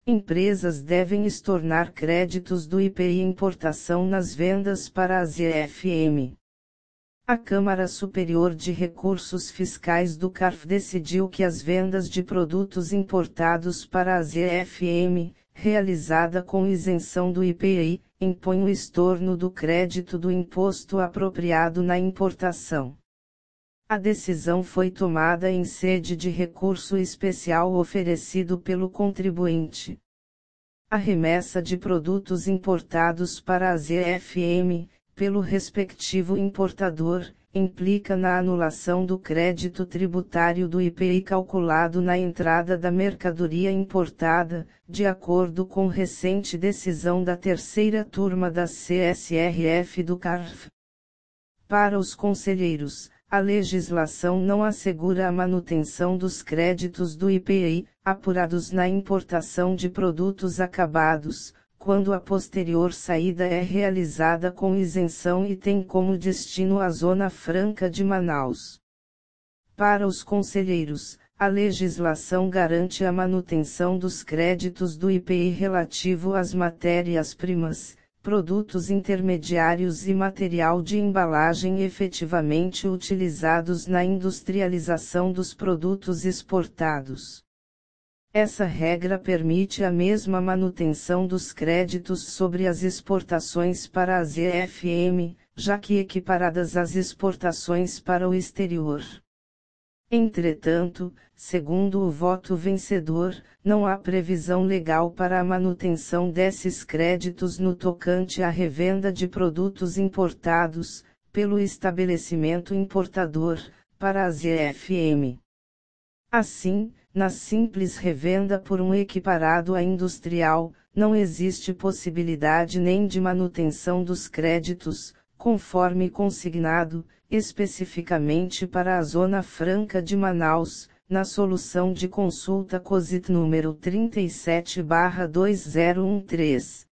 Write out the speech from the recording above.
Empresas devem estornar créditos do IPI importação nas vendas para as EFM. A Câmara Superior de Recursos Fiscais do CARF decidiu que as vendas de produtos importados para as EFM, realizada com isenção do IPI, impõem o estorno do crédito do imposto apropriado na importação. A decisão foi tomada em sede de recurso especial oferecido pelo contribuinte. A remessa de produtos importados para as EFM, pelo respectivo importador, implica na anulação do crédito tributário do IPI calculado na entrada da mercadoria importada, de acordo com recente decisão da terceira turma da CSRF do CARF. Para os conselheiros, a legislação não assegura a manutenção dos créditos do IPI, apurados na importação de produtos acabados, quando a posterior saída é realizada com isenção e tem como destino a Zona Franca de Manaus. Para os conselheiros, a legislação garante a manutenção dos créditos do IPI relativo às matérias-primas, produtos intermediários e material de embalagem efetivamente utilizados na industrialização dos produtos exportados. Essa regra permite a mesma manutenção dos créditos sobre as exportações para as EFM, já que equiparadas às exportações para o exterior. Entretanto, segundo o voto vencedor, não há previsão legal para a manutenção desses créditos no tocante à revenda de produtos importados, pelo estabelecimento importador, para as EFM. Assim, na simples revenda por um equiparado a industrial, não existe possibilidade nem de manutenção dos créditos, conforme consignado, especificamente para a Zona Franca de Manaus, na solução de consulta COSIT número 37/2013.